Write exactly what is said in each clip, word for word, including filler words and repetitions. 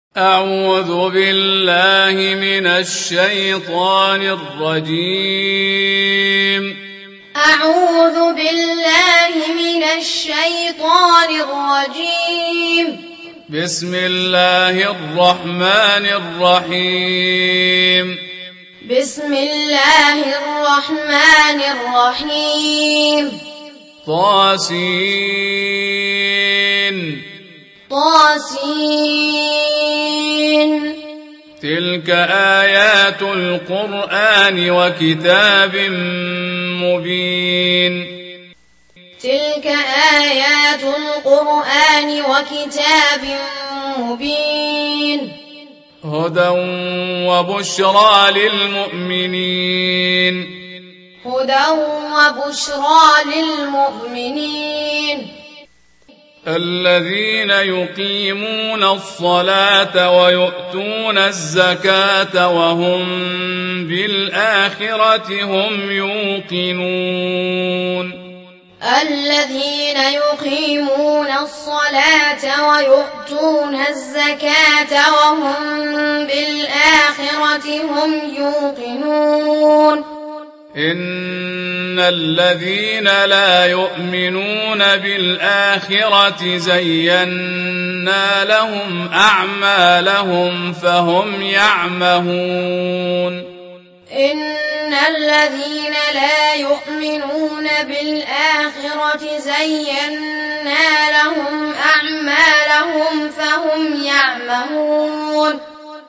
أعوذ بالله من الشيطان الرجيم أعوذ بالله من الشيطان الرجيم بسم الله الرحمن الرحيم بسم الله الرحمن الرحيم طاسين طاسين تلك آيات القرآن وكتاب مبين تلك آيات القرآن وكتاب مبين هدى وبشرى للمؤمنين هدى وبشرى للمؤمنين الذين يقيمون الصلاة ويؤتون الزكاة وهم بالآخرة هم يوقنون الذين يقيمون الصلاة ويؤتون الزكاة وهم بالآخرة هم يوقنون إن الذين لا يؤمنون بالآخرة زينا لهم أعمالهم فهم يعمهون إن الذين لا يؤمنون بالآخرة زينا لهم أعمالهم فهم يعمهون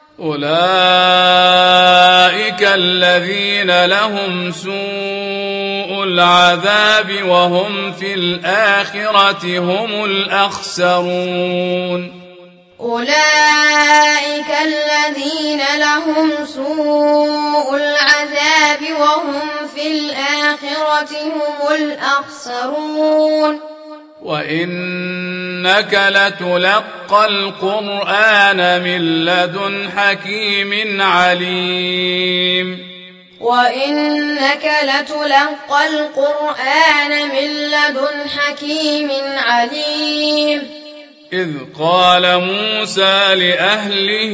أولئك الذين لهم سوء العذاب وهم في الآخرة هم الأخسرون أولئك الذين لهم سوء العذاب وهم في الآخرة هم الأخسرون وإنك لتلقى القرآن من لدن حكيم عليم وإنك لتلقى القرآن من لدن حكيم عليم إذ قال موسى لأهله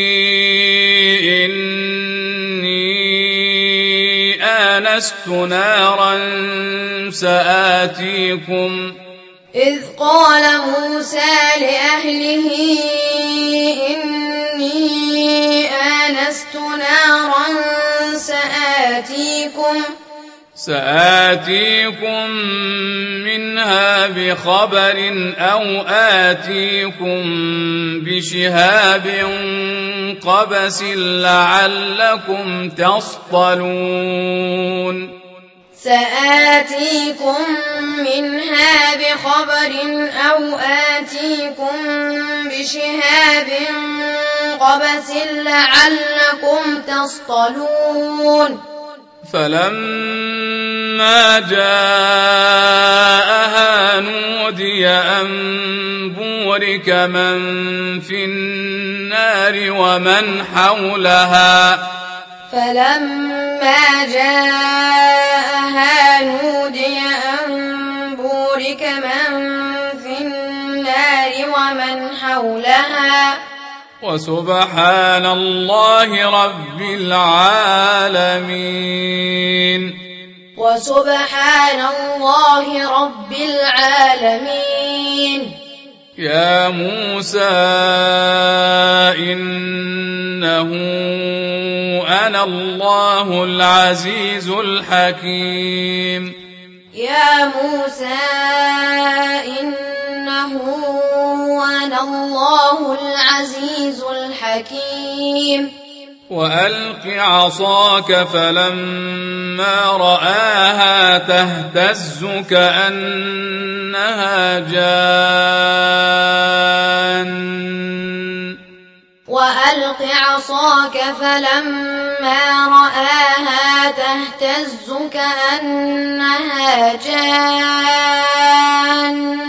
إني آنست نارا سآتيكم إذ قال موسى لأهله إني آنست نارا سآتيكم سآتيكم منها بخبر أو آتيكم بشهاب قبس لعلكم تصطلون سآتيكم منها بخبر أو آتيكم بشهاب قبس لعلكم تصطلون فلما جاءها نودي أن بورك من في النار ومن حولها فلما جاءها نودي أن بورك من في النار ومن حولها وسبحان الله رب العالمين وسبحان الله رب العالمين يا موسى إنه أنا الله العزيز الحكيم يا موسى إنه أنا الله العزيز الحكيم وألق عصاك فلما رآها تهتز كأنها جان وألق عصاك فلما رآها تهتز كأنها جان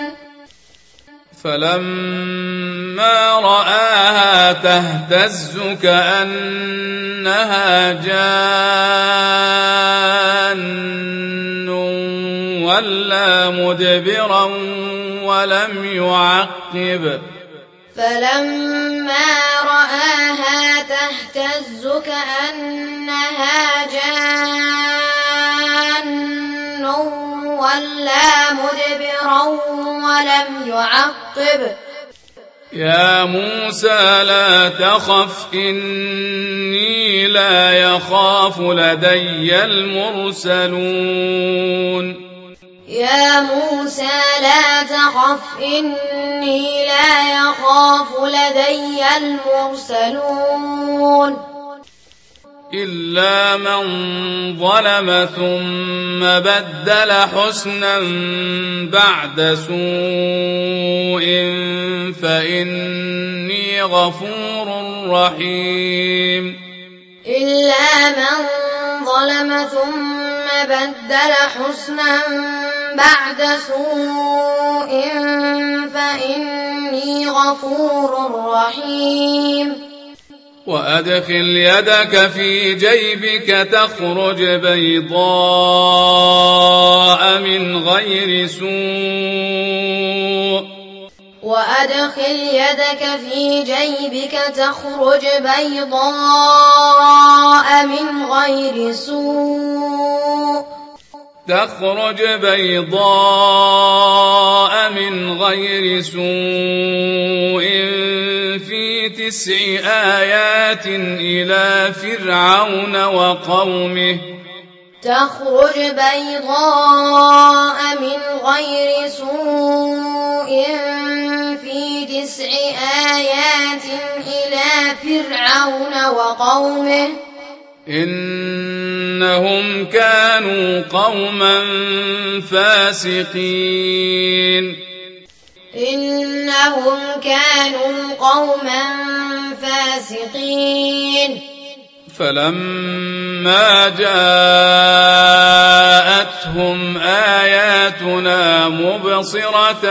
فلما رآها تهتز كأنها جان وَلَّى مُدْبِرًا وَلَمْ يُعَقِّبْ فَلَمَّا تهتز كأنها جان ولا مدبرا ولم يعقب يا موسى لا تخف إني لا يخاف لدي المرسلون يا موسى لا تخف إني لا يخاف لدي المرسلون إلا من ظلم ثم بدل حسنا بعد سوء فإني غفور رحيم إلا من ظلم ثم بدل حسنا بعد سوء فإني غفور رحيم وأدخل يدك في جيبك تخرج بيضاء من غير سوء وأدخل يدك في جيبك تخرج بيضاء من غير سوء تخرج بيضاء من غير سوء في تسع آيات إلى فرعون وقومه تخرج بيضاء من غير سوء في تسع آيات إلى فرعون وقومه إنهم كانوا قوما فاسقين إنهم كانوا قوما فاسقين فلما جاءتهم آياتنا مبصرة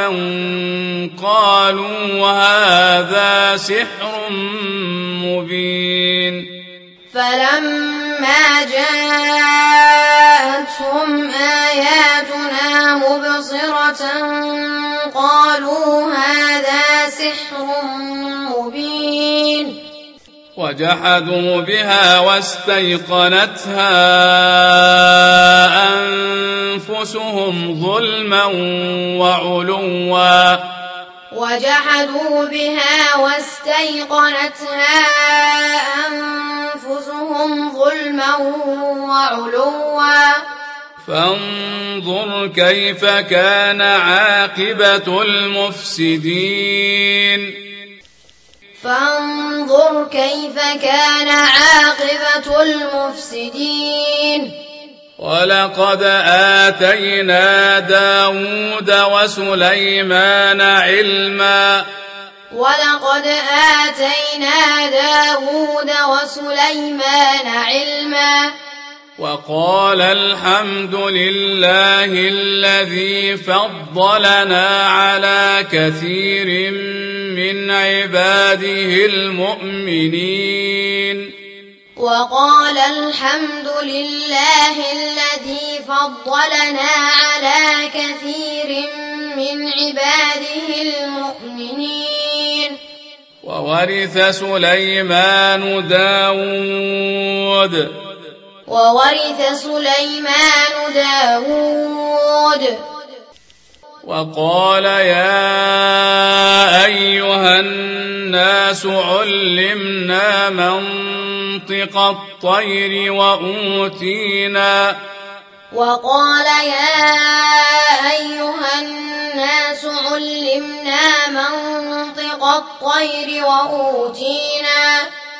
قالوا هذا سحر مبين فلما جاءتهم آياتنا مبصرة قالوا هذا سحر مبين وجحدوا بها واستيقنتها أنفسهم ظلما وعلوا وجحدوا بها واستيقنتها أنفسهم ظلما وعلوا فانظر كيف كان عاقبة المفسدين فانظر كيف كان عاقبة المفسدين ولقد آتينا داود وسليمان علما ولقد آتينا داود وسليمان علما وقال الحمد لله الذي فضلنا على كثير من عباده المؤمنين وقال الحمد لله الذي فضلنا على كثير من عباده المؤمنين وورث سليمان داود وورث سليمان داود وقال يا أيها الناس علمنا منطق الطير وأوتينا وقال يا أيها الناس علمنا منطق الطير وأوتينا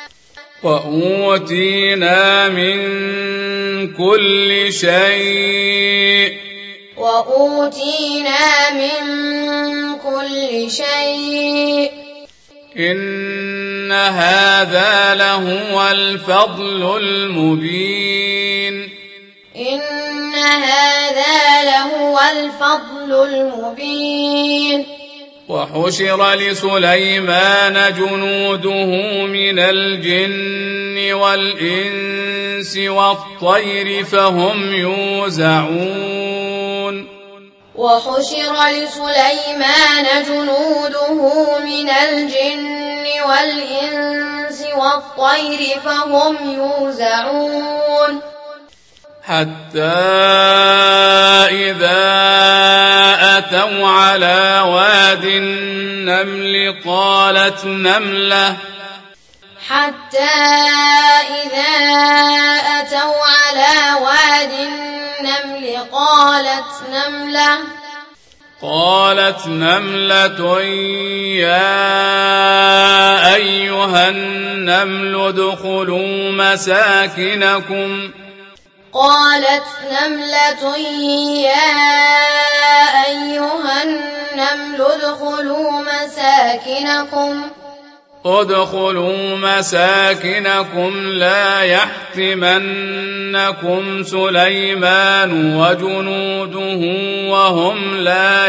وأوتينا من كل شيء وأوتينا من كل شيء إن هذا لهو الفضل المبين إن هذا لهو الفضل المبين وحشر لسليمان جنوده من الجن والإنس والطير فهم يوزعون وحشر لسليمان جنوده من الجن والإنس والطير فهم يوزعون حتى إذا أتوا على واد النمل قالت نملة حتى إذا أتوا على واد النمل قالت نملة قالت نملة يا أيها النمل ادخلوا مساكنكم قالت نملة يا أيها النمل ادخلوا مساكنكم ادخلوا مساكنكم لا يحطمنكم سليمان وجنوده وهم لا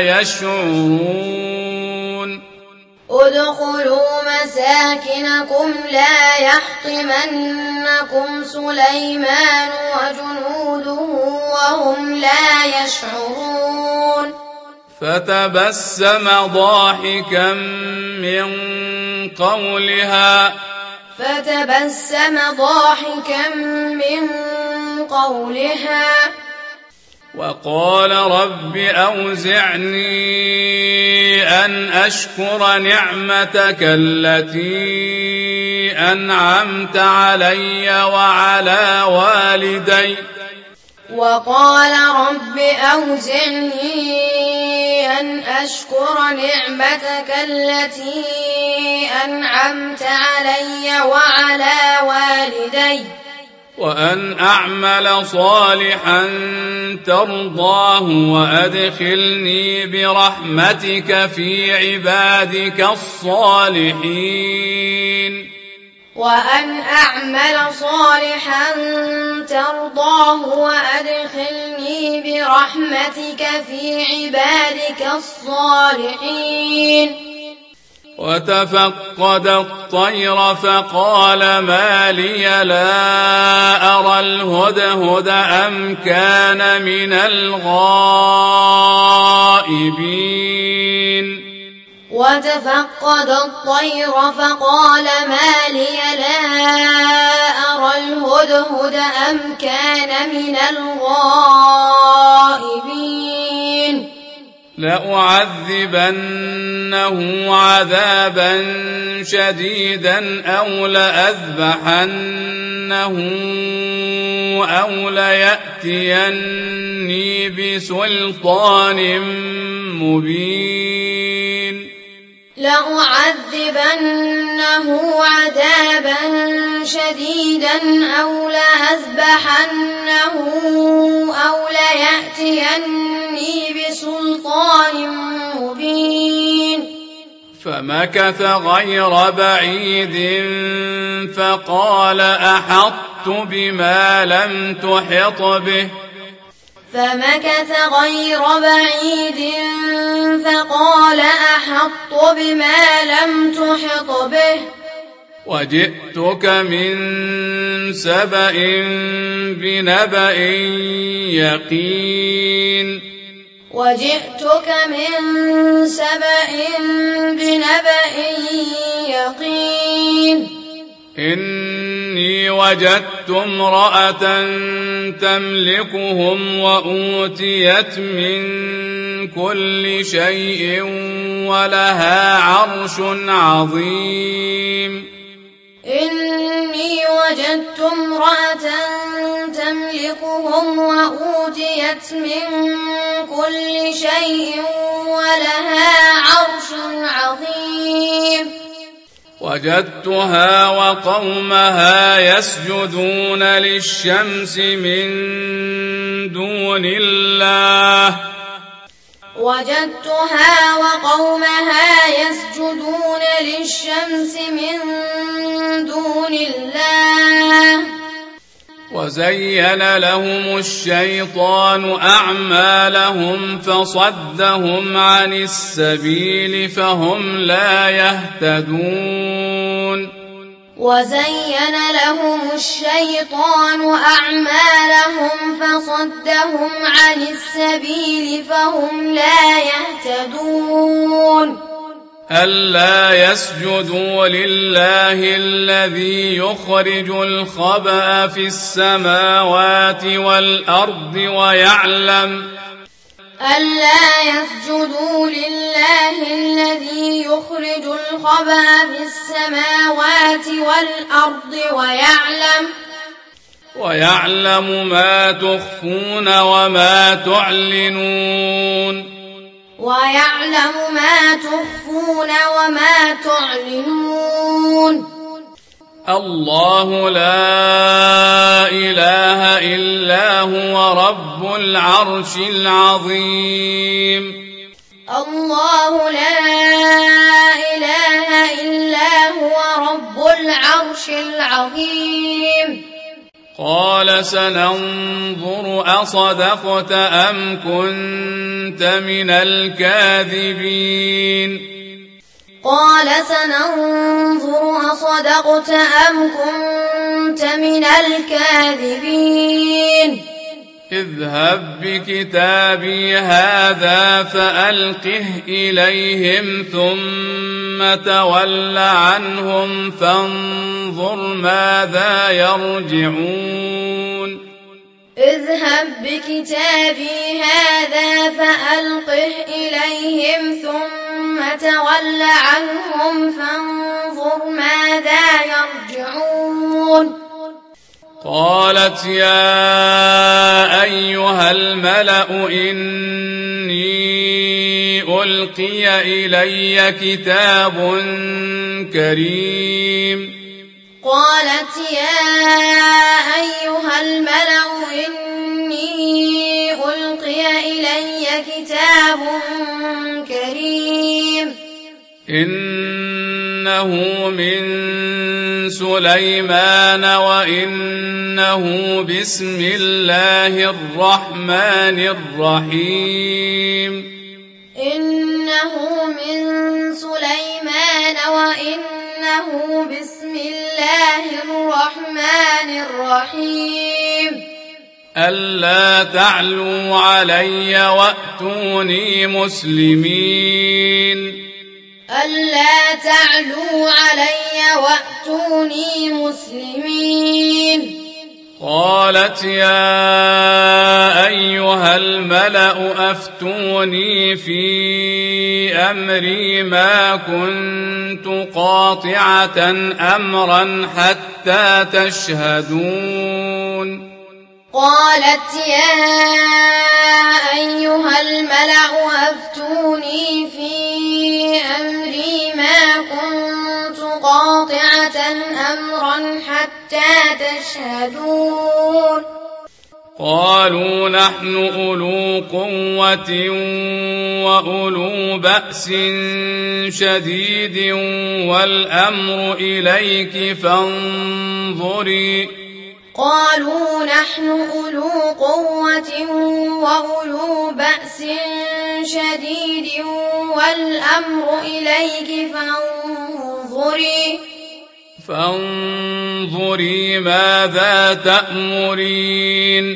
يشعرون ادخلوا مساكنكم لا يحطمنكم سليمان وجنوده وهم لا يشعرون فتبسم ضاحكا من قولها فتبسم ضاحكا من قولها وقال رب أوزعني أن أشكر نعمتك التي أنعمت علي وعلى والدي وقال رب أوزعني أن أشكر نعمتك التي أنعمت علي وعلى والدي وأن أعمل صالحا ترضاه وأدخلني برحمتك في عبادك الصالحين وأن أعمل صالحا ترضاه وأدخلني برحمتك في عبادك الصالحين وتفقد الطير فقال ما لي لا أرى الهدهد أم كان من الغائبين وتفقد الطير فقال ما لي لا أرى الهدهد أم كان من الغائبين لأعذبنه عذابا شديدا أو لأذبحنه أو ليأتيني بسلطان مبين لأعذبنه عذابا شديدا أو لأذبحنه أو ليأتيني بسلطان مبين فمكث غير بعيد فقال أحطت بما لم تحط به فمكث غير بعيد فقال أحط بما لم تحط به وجئتك من سبأ بنبأ يقين وجئتك من سبأ بنبأ يقين إني وجدت امرأة تملكهم وأوتيت من كل شيء ولها عرش عظيم إني وجدت امرأة تملكهم وأوتيت من كل شيء ولها عرش عظيم وجدتها وقومها يسجدون للشمس من دون الله وجدتها وقومها يسجدون للشمس من دون الله وزين لهم الشيطان أعمالهم فصدهم عن السبيل فهم لا يهتدون وزين لهم الشيطان أعمالهم فصدهم عن السبيل فهم لا يهتدون ألا يسجدوا لله الذي يخرج الخبأ في السماوات والأرض ويعلم ألا يسجدوا لله الذي يخرج الخبأ في السماوات والأرض ويعلم ويعلم ما تخفون وما تعلنون ويعلم ما تخفون وما تعلنون الله لا إله إلا هو رب العرش العظيم الله لا إله إلا هو رب العرش العظيم قال سننظر أصدقت أم كنت من الكاذبين قال سننظر أصدقت أم كنت من الكاذبين اذهب بكتابي هذا فألقه إليهم ثم تول عنهم فانظر ماذا يرجعون اذهب بكتابي هذا فألقه إليهم ثم تول عنهم فانظر ماذا يرجعون قالت يا أيها الملأ إني ألقي إلي كتاب كريم قالت يا أيها الملأ إني ألقي إلي كتاب كريم إنه من سليمان وإنه بسم الله الرحمن الرحيم إنه من سليمان وإنه بسم الله الرحمن الرحيم ألا تعلوا علي وأتوني مسلمين ألا تعلوا علي وأتوني مسلمين قالت يا أيها الملأ أفتوني في أمري ما كنت قاطعة أمرا حتى تشهدون قالت يا أيها الملأ أفتوني في أمري ما كنت قاطعة أمرا حتى تشهدون قالوا نحن أولو قوة وأولو بأس شديد والأمر إليك فانظري قالوا نحن أولو قوة وأولو بأس شديد والأمر إليك فانظري فانظري ماذا تأمرين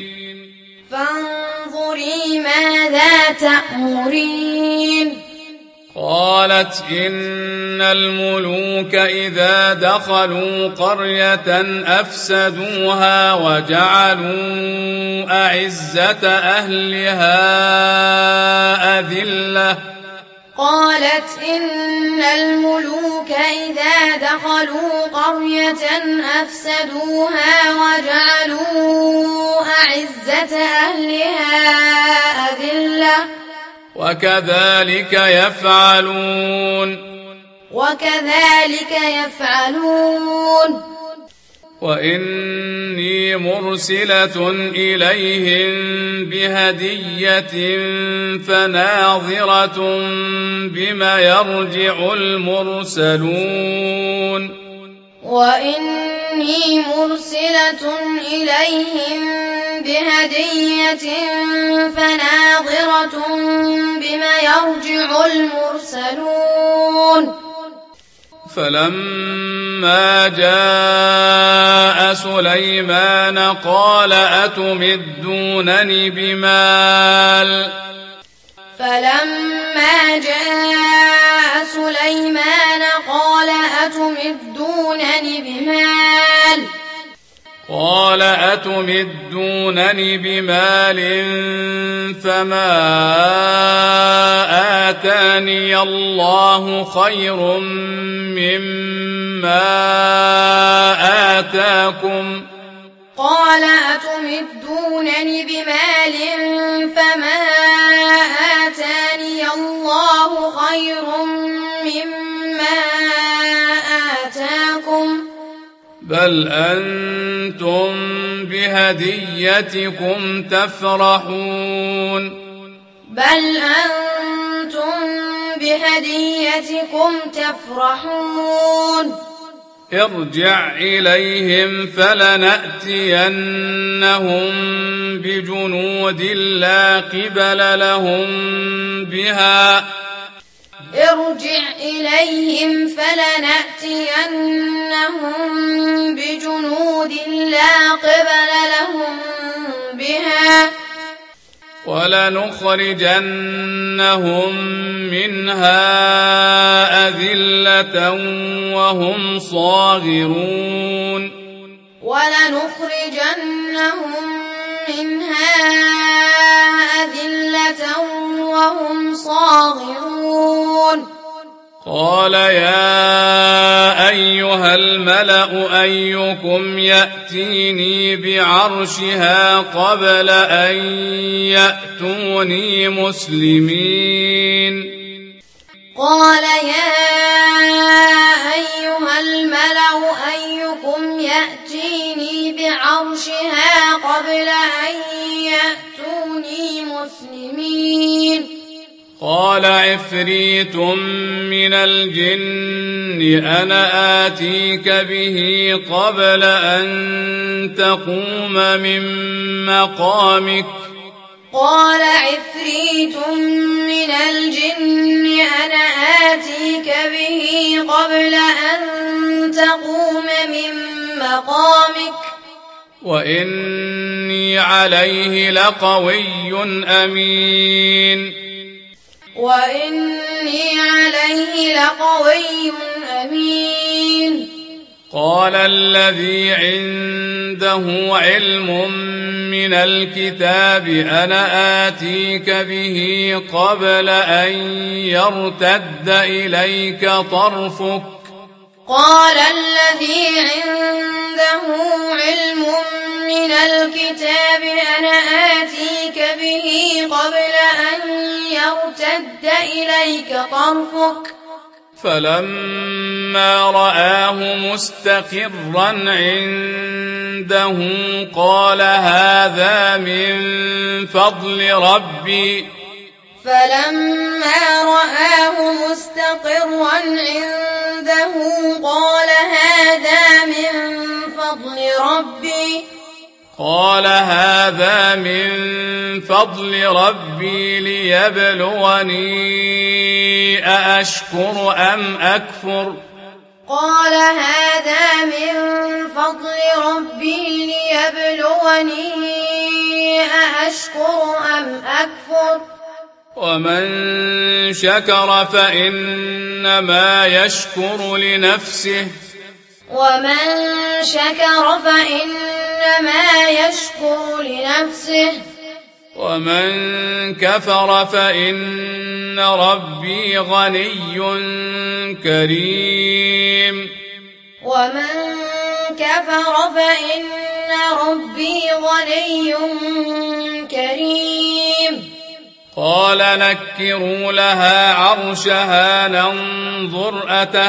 فانظري ماذا تأمرين قالت إن الملوك إذا دخلوا قرية أفسدوها وجعلوا أعزة أهلها أذلة قالت إن الملوك إذا دخلوا قرية أفسدوها وجعلوا أعزة أهلها أذلة وكذلك يفعلون وكذلك يفعلون وإني مرسلة إليهم بهدية فناظرة بما يرجع المرسلون وإني مرسلة إليهم بهدية فناظرة بما يرجع المرسلون فلما جاء سليمان قال أتمدونني بمال فلما جاء سليمان بمال قال أتمدونني بمال فما آتاني الله خير مما آتاكم قال أتمدونني بمال فما آتاني الله خير مما آتاكم بل أنتم بهديتكم تفرحون بل أنتم بهديتكم تفرحون ارجع إليهم فلنأتينهم بجنود لا قبل لهم بها ارجع إليهم فلنأتينهم بجنود لا قبل لهم بها ولنخرجنهم منها أذلة وهم صاغرون ولنخرجنهم منها أذلة وهم صاغرون قال يا أيها الملأ أيكم يأتيني بعرشها قبل أن يأتوني مسلمين قال يا أيها الملأ أيكم يأتيني بعرشها قبل أن يأتوني مسلمين قال عفريت من الجن أنا آتيك به قبل أن تقوم من مقامك قال عفريت من الجن أنا آتيك به قبل أن تقوم من مقامك وإني عليه لقوي أمين وإني عليه لقوي أمين قال الذي عنده علم من الكتاب أنا آتيك به قبل أن يرتد إليك طرفك قال الذي عنده علم من الكتاب أنا آتيك به قبل أن يرتد إليك طرفك فلما رآه مستقرا عنده قال هذا من فضل ربي فلما رآه مستقرا عنده قال هذا من فضل ربي قال هذا من فضل ربي ليبلوني أأشكر أم أكفر قال هذا من فضل ربي ليبلوني أأشكر أم أكفر ومن شكر فإنما يشكر لنفسه ومن شكر فإنما يشكر لنفسه ومن كفر فإن ربي غني كريم ومن كفر فإن ربي غني كريم قال نكروا لها عرشها ننظر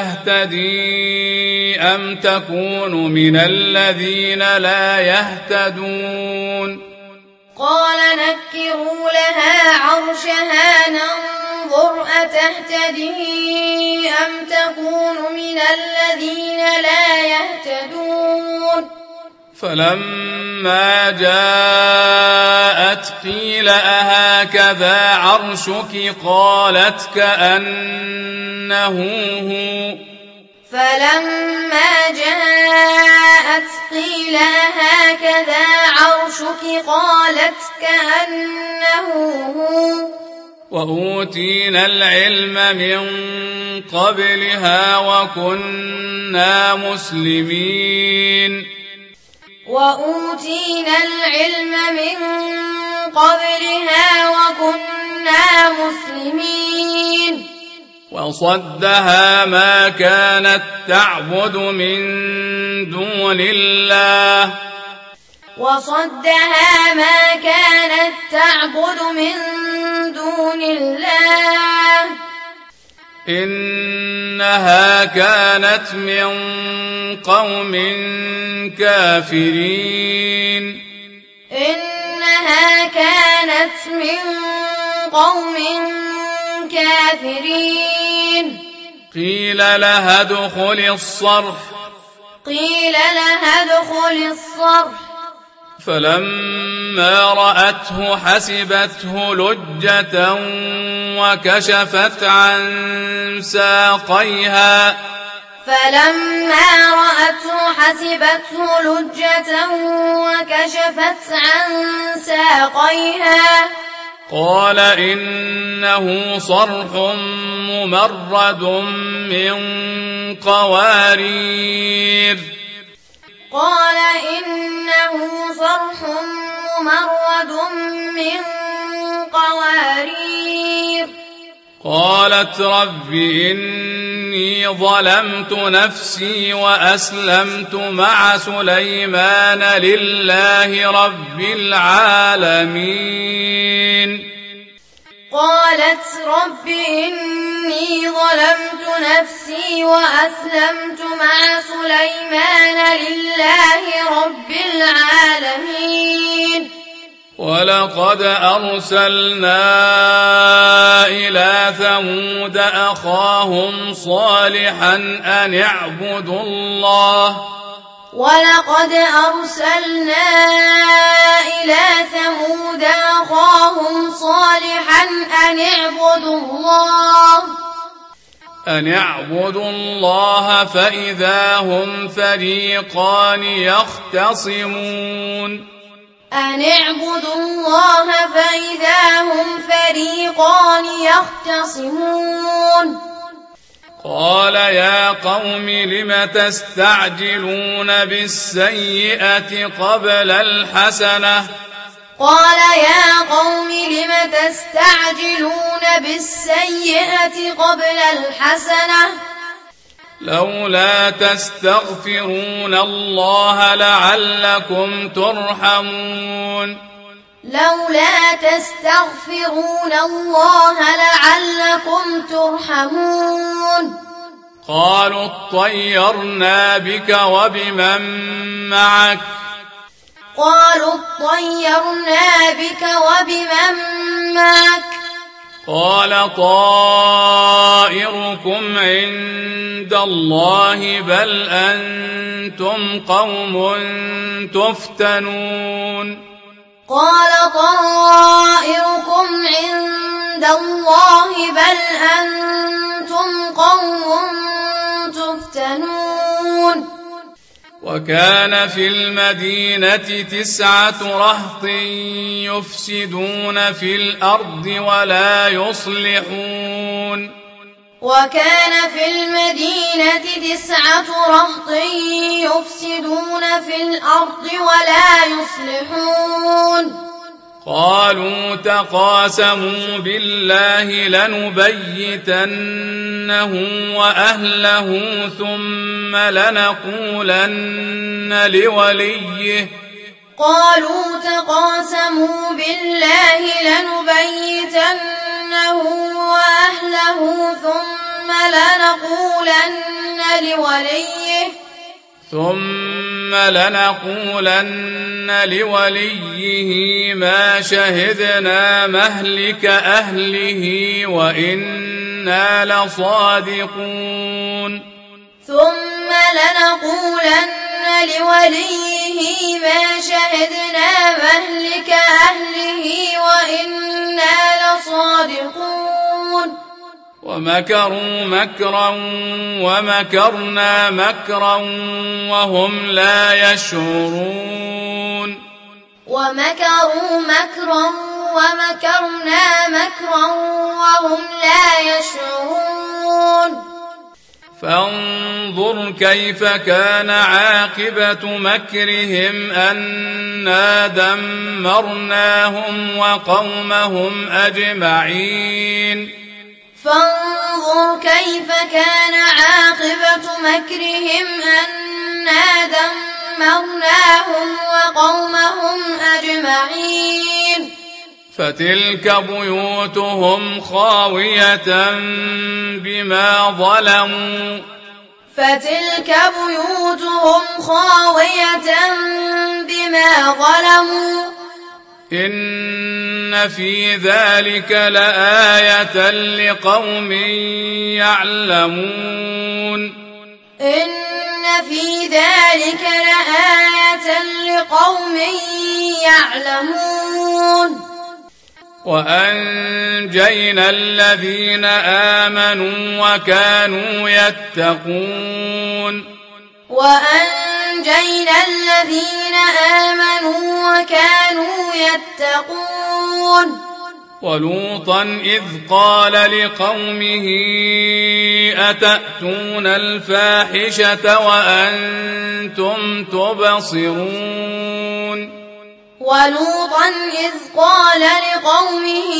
أتهتدي أم تكون من الذين لا يهتدون قال نكروا لها عرشها ننظر أتهتدي أم تكون من الذين لا يهتدون فلما جاءت قيل أهكذا عرشك قالت كأنه هو فلما جاءت قيل هكذا عرشك قالت كأنه هو وأوتينا العلم من قبلها وكنا مسلمين وأوتينا العلم من قبلها وكنا مسلمين وصدها ما كانت تعبد من دون الله وصدها ما كانت تعبد من دون الله إنها كانت من قوم كافرين إنها كانت من قوم كافرين قيل لها ادخل الصرح قيل لها ادخل الصرح فلما رأته حسبته لجة وكشفت عن ساقيها فلما رأته حسبته لجة وكشفت عن ساقيها قال إنه صرح ممرد من قوارير قال إنه صرح ممرد من قوارير قالت رب إني ظلمت نفسي وأسلمت مع سليمان لله رب العالمين قالت رب إني ظلمت نفسي وأسلمت مع سليمان لله رب العالمين ولقد أرسلنا إلى ثمود أخاهم صالحا أن اعبدوا الله ولقد أرسلنا إلى ثمود أخاهم صالحا أن اعبدوا الله أن اعبدوا الله فإذا هم فريقان يختصمون أن اعبدوا الله فإذا هم فريقان يختصمون قال يا قوم لم تستعجلون بالسيئة قبل الحسنة قال يا قوم لم تستعجلون بالسيئة قبل الحسنة لولا تستغفرون الله لعلكم ترحمون لولا تستغفرون الله لعلكم ترحمون قالوا اطيرنا بك وبمن معك قالوا اطيرنا بك وبمن معك قال طائركم عند الله بل أنتم قوم تفتنون قال طائركم عند الله بل أنتم قوم تفتنون وكان في المدينة تسعة رهط يفسدون في الأرض ولا يصلحون وكان في المدينة تسعة رهط يفسدون في الأرض ولا يصلحون قالوا تقاسموا بالله لنبيتنه وأهله ثم لنقولن لوليه قالوا تقاسموا بالله لنبيتنه وأهله ثم لنقولن لوليه ثم لنقولن لوليه ما شهدنا مهلك أهله وإنا لصادقون ثم لنقولن لوليه ما شهدنا مهلك أهله وإنا لصادقون ومكروا مكرا ومكرنا مكرا وهم لا يشعرون ومكروا مكرا ومكرنا مكرا وهم لا يشعرون فانظر كيف كان عاقبة مكرهم أنا دمرناهم وقومهم أجمعين فانظر كيف كان عاقبة مكرهم أنا دمرناهم وقومهم أجمعين فتلك بيوتهم خاوية بما ظلموا فتلك بيوتهم خاوية بما ظلموا إن في ذلك لآية لقوم يعلمون إن في ذلك لآية لقوم يعلمون وأنجينا الذين آمنوا وكانوا يتقون وأنجينا الذين آمنوا وكانوا يتقون ولوطا إذ قال لقومه أتأتون الفاحشة وأنتم تبصرون ولوطا إذ قال لقومه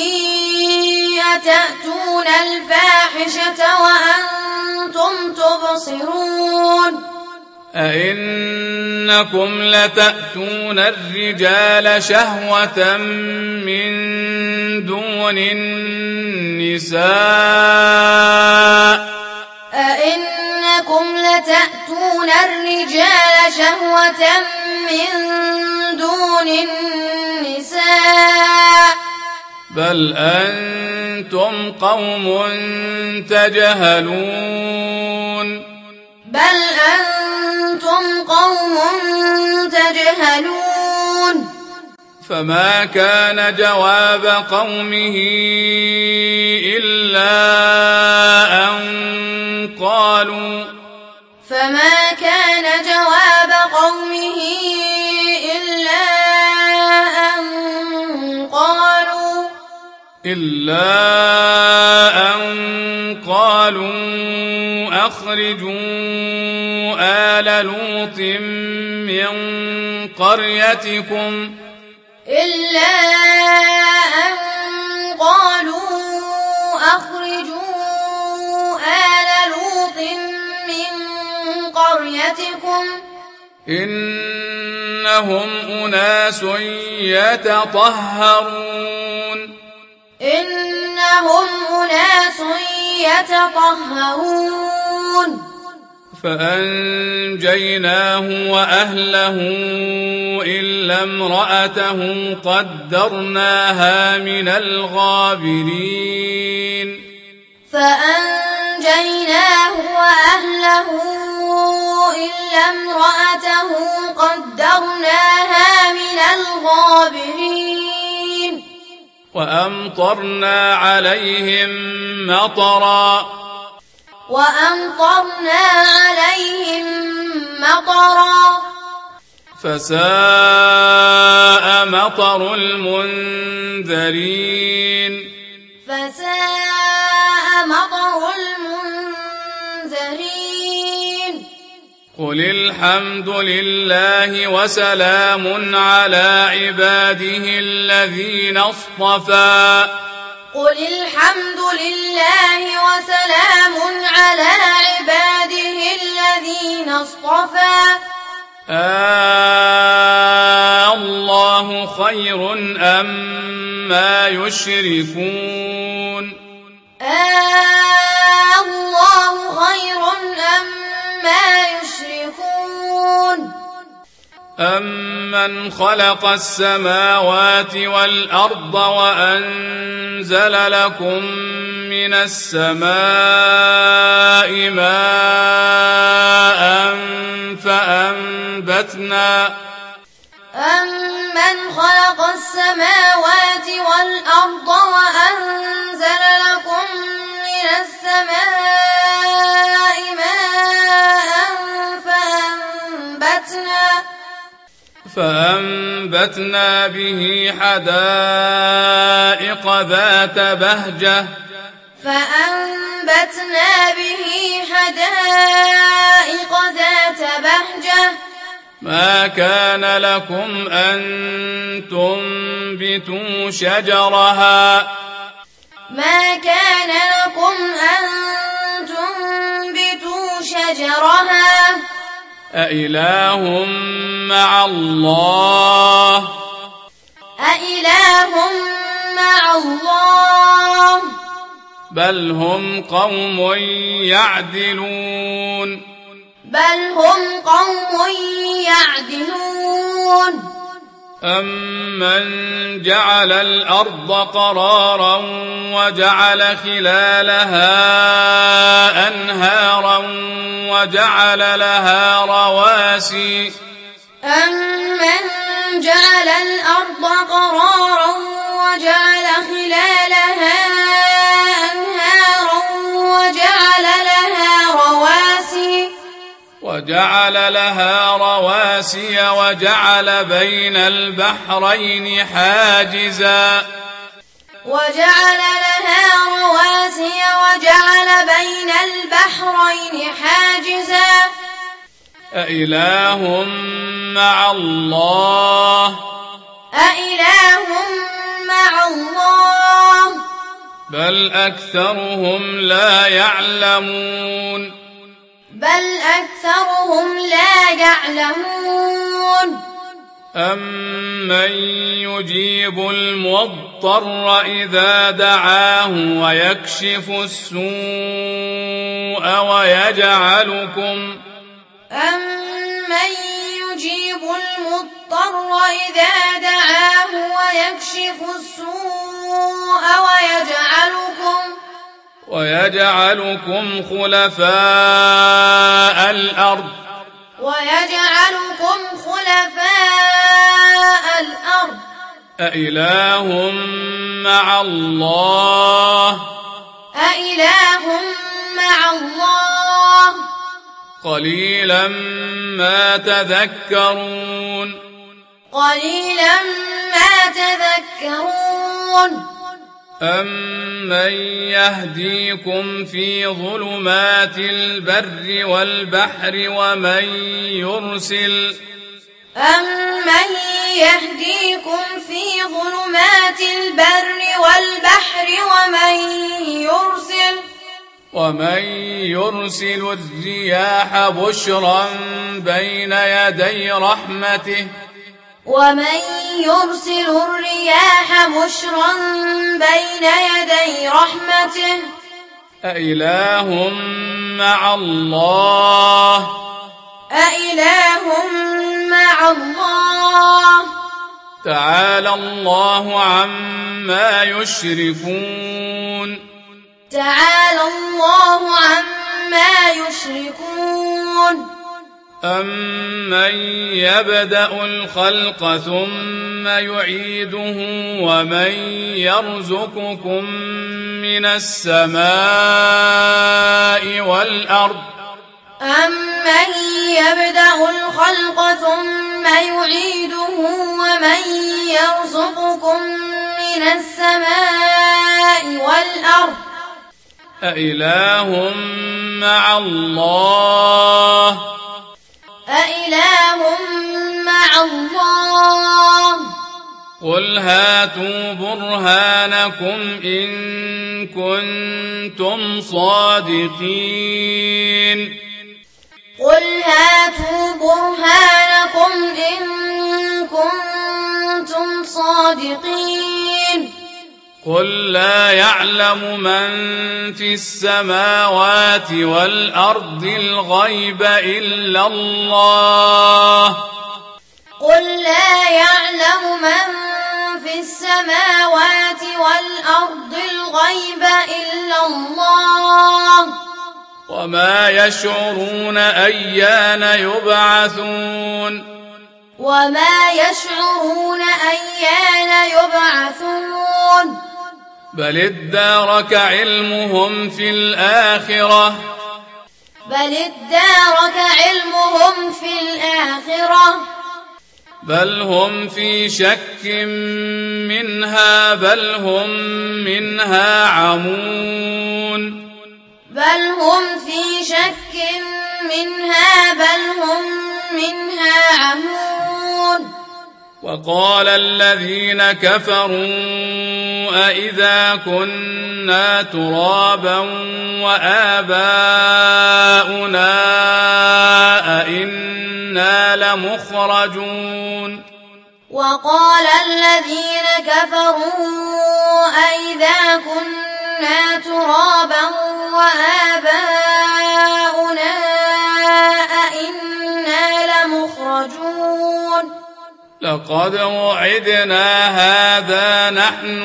أتأتون الفاحشة وأنتم تبصرون أئنكم لتأتون الرجال شهوة من دون النساء أئنكم لتأتون الرجال شهوة من دون النساء بل أنتم قوم تجهلون بل أنتم قوم تجهلون فما كان جواب قومه إلا أن قالوا فما كان جواب قومه إلا أن قالوا إلا أن قالوا أخرجوا آل لوط من قريتكم إلا أن قالوا أخرجوا آل لوط من قريتكم إنهم أناس يتطهرون إنهم أناس يتطهرون فأنجيناه وأهله إلا امرأته قدرناها من الغابرين فأنجيناه وأهله إلا امرأته قدرناها من الغابرين وأمطرنا عليهم مطرا وأمطرنا عليهم مطرا فساء مطر المنذرين فساء مطر المنذرين قل الحمد لله وسلام على عباده الذين اصطفى قل الحمد لله وسلام على عباده الذين اصطفى آه الله خير أم ما يشركون آه الله خير أم ما يشركون أمن خلق السماوات والأرض وأنزل لكم من السماء ماء فأنبتنا أمن خلق السماوات والأرض وأنزل لكم من السماء ماء فأنبتنا فأنبتنا به حدائق ذات بهجة فأنبتنا به حدائق ذات بهجة ما كان لكم أن تنبتوا شجرها ما كان لكم أن تنبتوا شجرها أإله مع الله أإله مع الله بل هم قوم يعدلون بل هم قوم يعدلون أمن جعل الأرض قرارا وجعل خلالها أنهارا وجعل لها رواسي أمن جعل الأرض قرارا وجعل خلالها أنهارا وجعل لها رواسي وجعل لها رواسي وجعل بين البحرين حاجزا وجعل لها رواسي وجعل بين البحرين حاجزا أإله مع الله أإله مع الله بل أكثرهم لا يعلمون بل أكثرهم لا يعلمون أمن يجيب المضطر إذا دعاه ويكشف السوء ويجعلكم أمن يجيب المضطر إذا دعاه ويكشف السوء ويجعلكم ويجعلكم خلفاء الأرض ويجعلكم خلفاء الأرض أإله مع الله أإله مع الله قليلا ما تذكرون قليلا ما تذكرون أمن يهديكم في ظلمات البر والبحر ومن يرسل أمن يهديكم في ظلمات البر والبحر ومن يرسل ومن يرسل الرياح بشرا بين يدي رحمته ومن يرسل الرياح بشرا بين يدي رحمته أإله مع الله أإله مع الله تعالى الله عما يشركون تعالى الله عما يشركون أمن يبدأ الخلق ثم يعيده ومن يرزقكم من السماء والأرض أمن يبدأ الخلق ثم يعيده ومن يرزقكم من السماء والأرض أإله مع الله أإله مع الله قل هاتوا برهانكم إن كنتم صادقين قل هاتوا برهانكم إن كنتم صادقين قل لا يعلم من في السماوات والأرض الغيب إلا الله قل لا يعلم من في السماوات والأرض الغيب إلا الله وما يشعرون أيان يبعثون وما يشعرون أيان يبعثون بل ادارك علمهم في الآخرة بل ادارك علمهم في الآخرة بل هم في شك منها بل هم منها عمون بل هم في شك منها بل هم منها عمون وقال الذين كفروا أإذا كنا ترابا وآباؤنا أإنا لمخرجون وقال الذين كفروا أإذا كنا ترابا وآباؤنا أإنا لمخرجون لقد وعدنا هذا نحن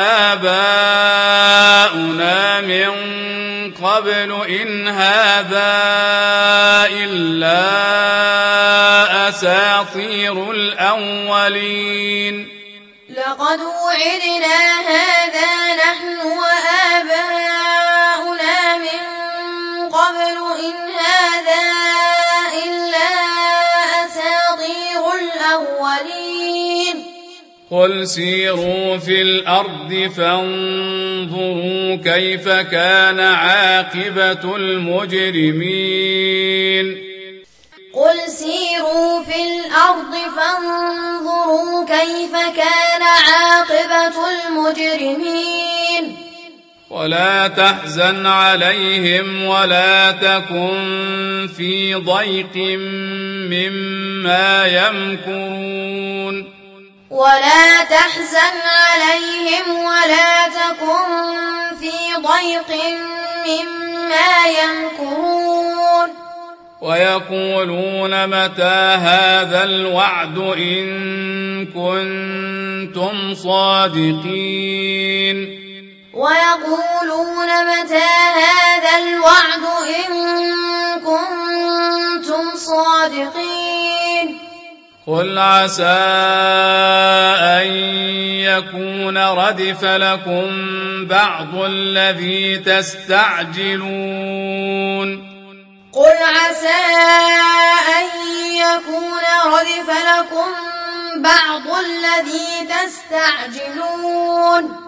وآباؤنا من قبل إن هذا إلا أساطير الأولين لقد وعدنا هذا نحن وآباؤنا من قبل إن هذا إلا أساطير الأولين قل سيروا في الأرض فانظروا كيف كان عاقبة المجرمين قل سيروا في الأرض فانظروا كيف كان عاقبة المجرمين ولا تحزن عليهم ولا تكن في ضيق مما يمكرون ولا تحزن عليهم ولا تكن في ضيق مما يمكرون ويقولون متى هذا الوعد إن كنتم صادقين ويقولون متى هذا الوعد إن كنتم صادقين قل عسى أن يكون ردف لكم بعض الذي تستعجلون قل عسى أن يكون ردف لكم بعض الذي تستعجلون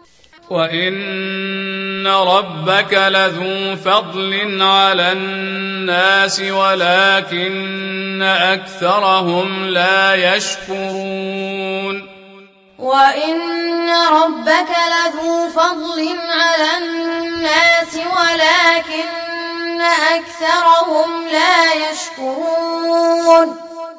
وإن ربك لذو فضل على الناس ولكن أكثرهم لا يشكرون وإن ربك لذو فضل على الناس ولكن أكثرهم لا يشكرون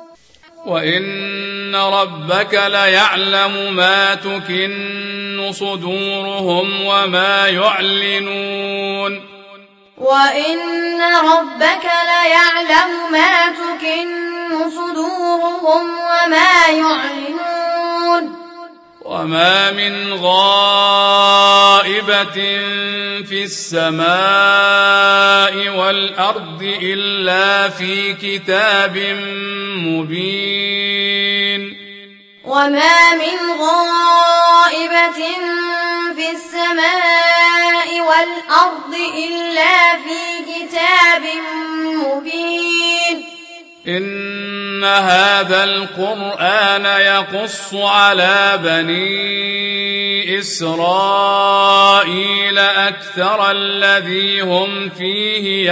وإن ربك ليعلم ما تكن صدورهم وما يعلنون وإن ربك ليعلم ما تكن صدورهم وما يعلنون وما من غائبة في السماء والأرض إلا في كتاب مبين وما من غائبة في السماء والأرض إلا في كتاب مبين إن هذا القرآن يقص على بني إسرائيل أكثر الذي هم فيه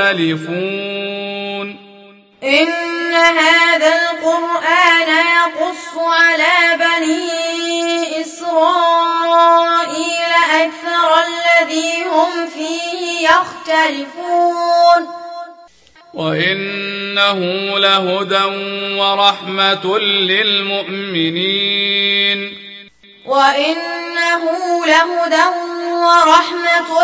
يختلفون إن هذا القرآن يقص على بني إسرائيل أكثر الذي هم فيه يختلفون وإنه لهدى ورحمة للمؤمنين وإنه لهدى ورحمة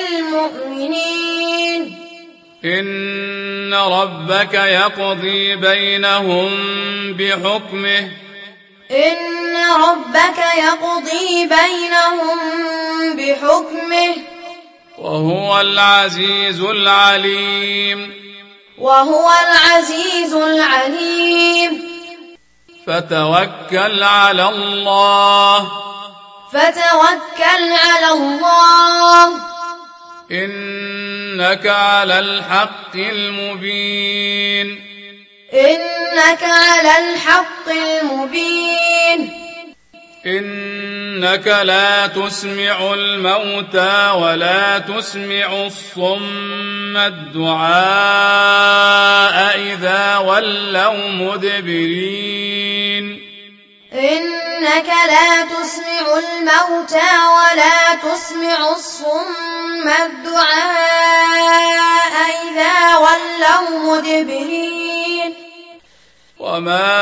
للمؤمنين إن ربك يقضي بينهم بحكمه إن ربك يقضي بينهم بحكمه وهو العزيز العليم وهو العزيز العليم فتوكل على الله فتوكل على الله إنك على الحق المبين إنك على الحق المبين إنك لا تسمع الموتى ولا تسمع الصم الدعاء إذا ولوا مدبرين إنك لا تسمع الموتى ولا تسمع الصم الدعاء إذا ولوا مدبرين وما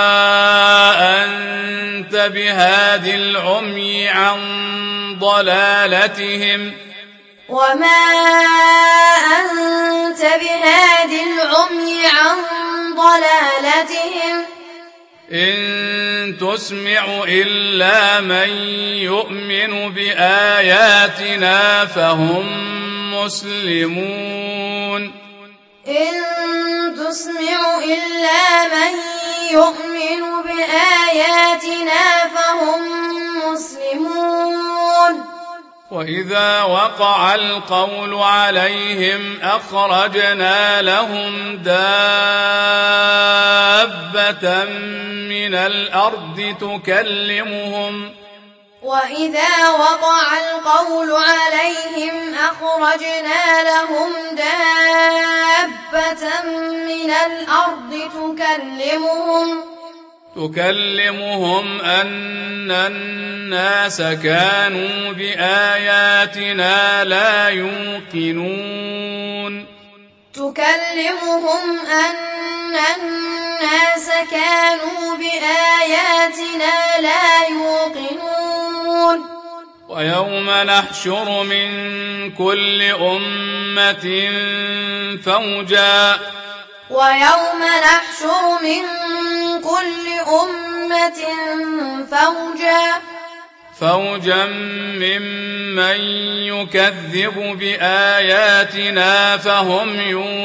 أنت بهاد العمي عن ضلالتهم وما أنت بهاد العمي عن ضلالتهم إن تسمع إلا من يؤمن بآياتنا فهم مسلمون إن تسمع إلا من يؤمن بآياتنا فهم مسلمون وإذا وقع القول عليهم أخرجنا لهم دابة من الأرض تكلمهم وإذا وقع القول عليهم أخرجنا لهم دابة من الأرض تكلمهم تكلمهم أن الناس كانوا بآياتنا لا يوقنون تكلمهم أن الناس كانوا بآياتنا لا يوقنون ويوم نحشر من كل أمة فوجا ويوم نحشر من كل أمة فوجا فوجا ممن يكذب بآياتنا فهم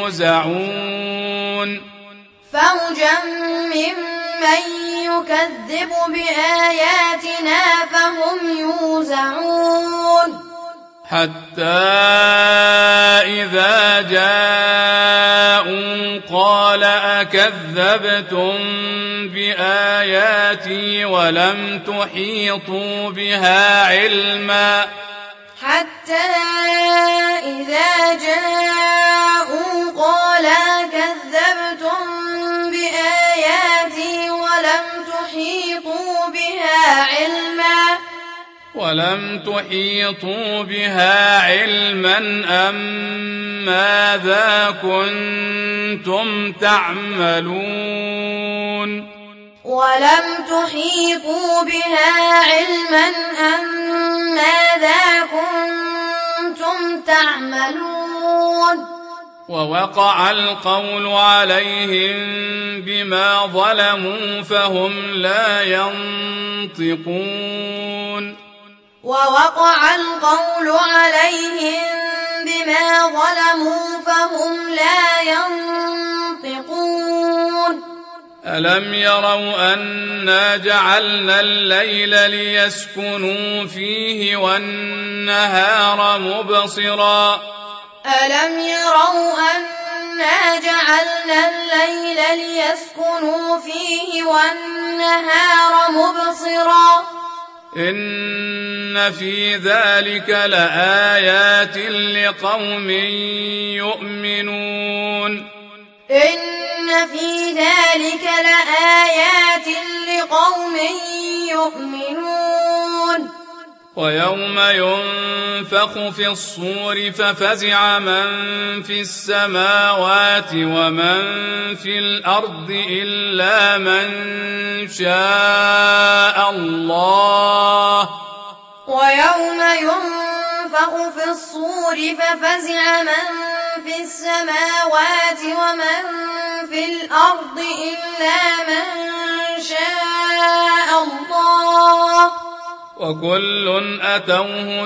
يوزعون فوجا ممن يكذب بآياتنا فهم يوزعون حتى إذا جاءوا قال أكذبتم بآياتي ولم تحيطوا بها علما حتى إذا جاءوا قال أكذبتم بآياتي ولم تحيطوا بها علما ولم تحيطوا بها علما أم ماذا كنتم تعملون ولم تحيطوا بها علما أم ماذا كنتم تعملون ووقع القول عليهم بما ظلموا فهم لا ينطقون ووقع القول عليهم بما ظلموا فهم لا ينطقون ألم يروا أنا جعلنا الليل ليسكنوا فيه والنهار مبصرا ألم يروا أنا جعلنا الليل ليسكنوا فيه والنهار مبصرا إن في ذلك لآيات لقوم يؤمنون إن في ذلك لآيات لقوم يؤمنون ويوم ينفخ في الصور ففزع من في السماوات ومن في الأرض إلا من شاء الله ويوم ينفخ في الصور ففزع من في السماوات ومن في الأرض إلا من شاء الله وكل أتوه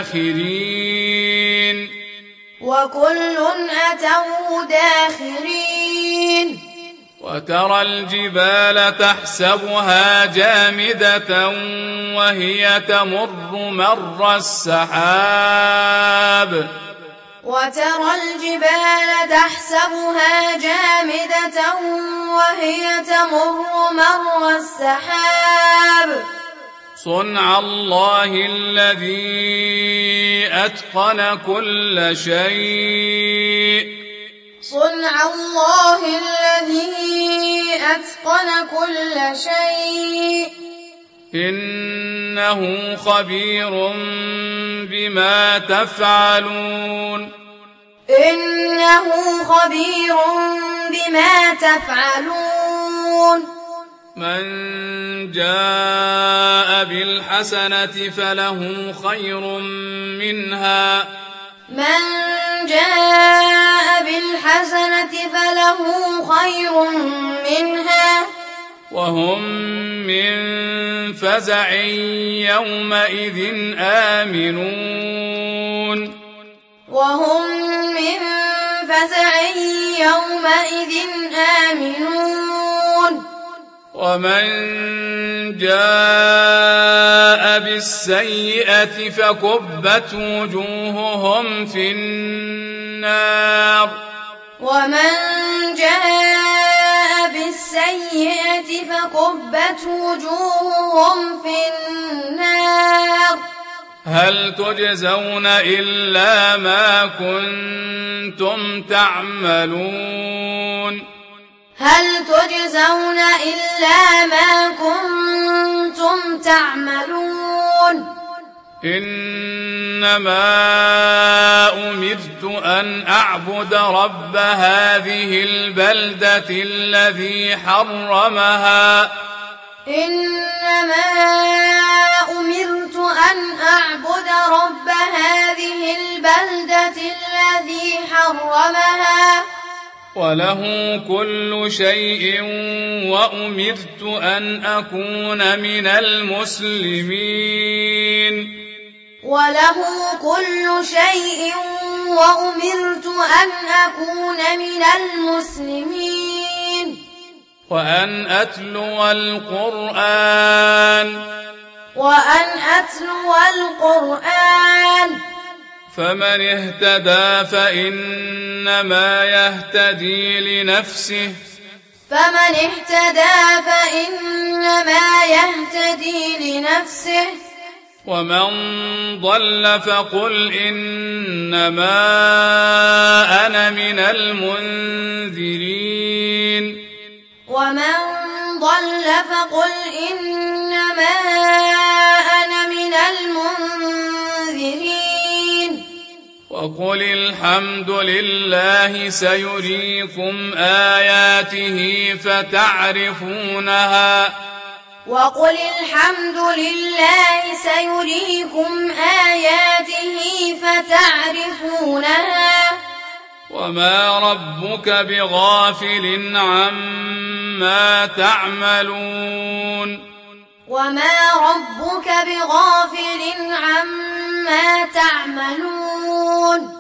داخرين وكل أتوه داخرين وترى الجبال تحسبها جامدة وهي تمر مر السحاب وترى الجبال تحسبها جامدة وهي تمر مر السحاب صنع الله الذي أتقن كل شيء صنع الله الذي أتقن كل شيء إنه خبير بما تفعلون إنه خبير بما تفعلون من جاء بالحسنة فله خير منها من جاء بالحسنة فله خير منها وهم من فزع يومئذ آمنون وهم من فزع يومئذ آمنون ومن جاء بالسيئة فكبت وجوههم في النار ومن جاء بالسيئة فكبت وجوههم في النار هل تجزون إلا ما كنتم تعملون هل تجزون إلا ما كنتم تعملون إنما أمرت أن أعبد رب هذه البلدة الذي حرمها إنما أمرت أن أعبد رب هذه البلدة الذي حرمها وله كل شيء وأمرت أن أكون من المسلمين وله كل شيء وأمرت أن أكون من المسلمين وأن أتلو القرآن وأن أتلو القرآن فمن اهتدى فإنما يهتدي لنفسه فمن اهتدى فإنما يهتدي لنفسه ومن ضل فقل إنما أنا من المنذرين ومن ضل فقل إنما أنا من المنذرين وقل الحمد لله سيريكم آياته فتعرفونها وقل الحمد لله سيريكم آياته فتعرفونها وما ربك بغافل عما تعملون وما ربك بغافل عما تعملون